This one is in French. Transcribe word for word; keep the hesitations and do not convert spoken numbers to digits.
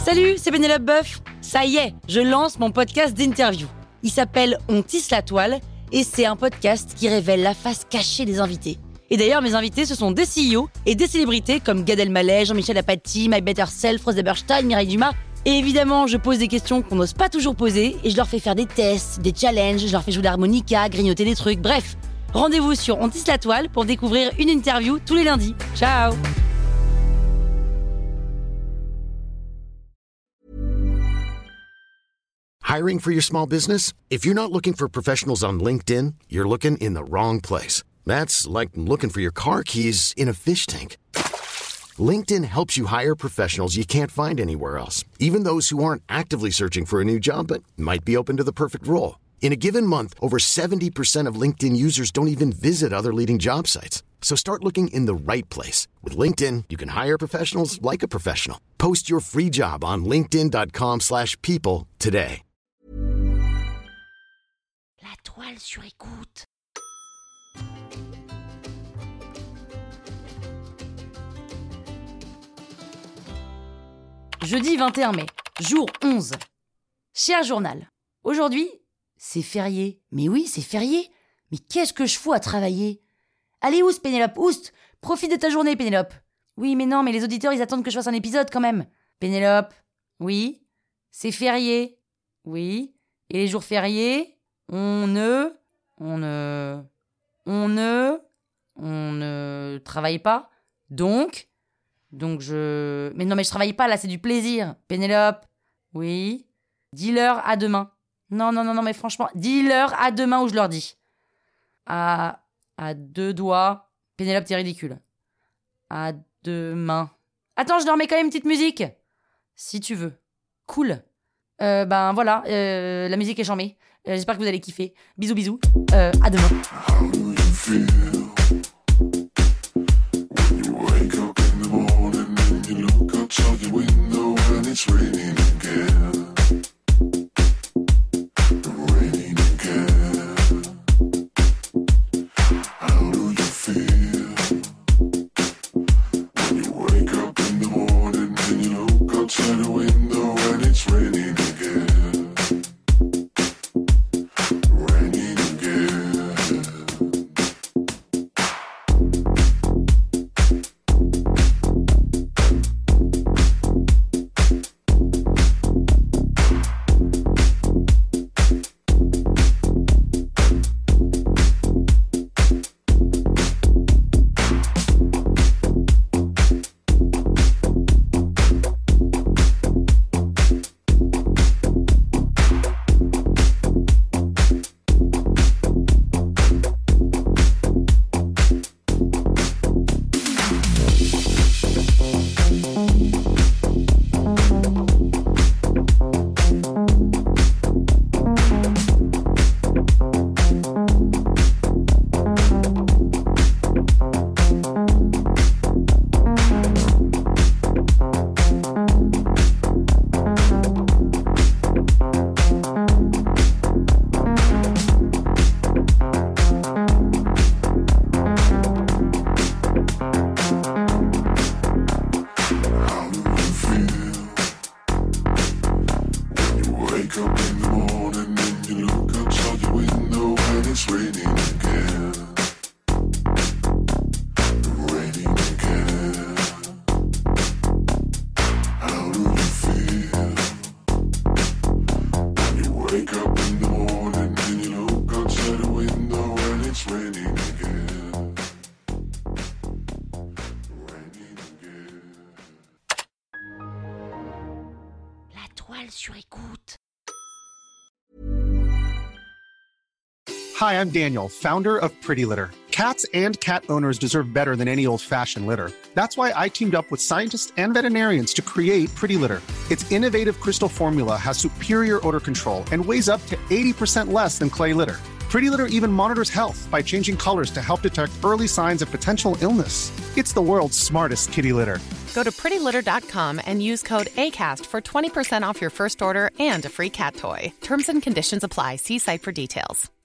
Salut, c'est Pénélope Boeuf. Ça y est, je lance mon podcast d'interview. Il s'appelle On tisse la toile et c'est un podcast qui révèle la face cachée des invités. Et d'ailleurs, mes invités, ce sont des C E O et des célébrités comme Gad Elmaleh, Jean-Michel Apathy, My Better Self, Rose Eberstein, Mireille Dumas. Et évidemment, je pose des questions qu'on n'ose pas toujours poser et je leur fais faire des tests, des challenges, je leur fais jouer l'harmonica, grignoter des trucs, bref. Rendez-vous sur On tisse la toile pour découvrir une interview tous les lundis. Ciao! Hiring for your small business? If you're not looking for professionals on LinkedIn, you're looking in the wrong place. That's like looking for your car keys in a fish tank. LinkedIn helps you hire professionals you can't find anywhere else, even those who aren't actively searching for a new job but might be open to the perfect role. In a given month, over seventy percent of LinkedIn users don't even visit other leading job sites. So start looking in the right place. With LinkedIn, you can hire professionals like a professional. Post your free job on linkedin.com slash people today. La toile sur écoute. Jeudi vingt et un mai, jour onze. Cher journal, aujourd'hui, c'est férié. Mais oui, c'est férié. Mais qu'est-ce que je fous à travailler? Allez, oust, Pénélope, oust. Profite de ta journée, Pénélope. Oui, mais non, mais les auditeurs, ils attendent que je fasse un épisode quand même. Pénélope, oui. C'est férié. Oui. Et les jours fériés, on ne... On ne... On ne... On ne travaille pas. Donc... Donc je... Mais non, mais je travaille pas, là, c'est du plaisir. Pénélope, oui. Dis-leur à demain. Non, non, non, non, mais franchement, dis-leur à demain où je leur dis. À... À deux doigts. Pénélope, t'es ridicule. À demain. Attends, je leur mets quand même une petite musique. Si tu veux. Cool. Euh, ben voilà, euh, la musique est charmée. Euh, j'espère que vous allez kiffer. Bisous, bisous. Euh, à demain. How do you feel when you wake up in the morning and you look outside your window and it's raining again? Raining again. How do you feel when you wake up in the morning and you look outside the window and it's raining again? Raining again. Sur écoute. Hi, I'm Daniel, founder of Pretty Litter. Cats and cat owners deserve better than any old-fashioned litter. That's why I teamed up with scientists and veterinarians to create Pretty Litter. Its innovative crystal formula has superior odor control and weighs up to eighty percent less than clay litter. Pretty Litter even monitors health by changing colors to help detect early signs of potential illness. It's the world's smartest kitty litter. Go to pretty litter dot com and use code ACAST for twenty percent off your first order and a free cat toy. Terms and conditions apply. See site for details.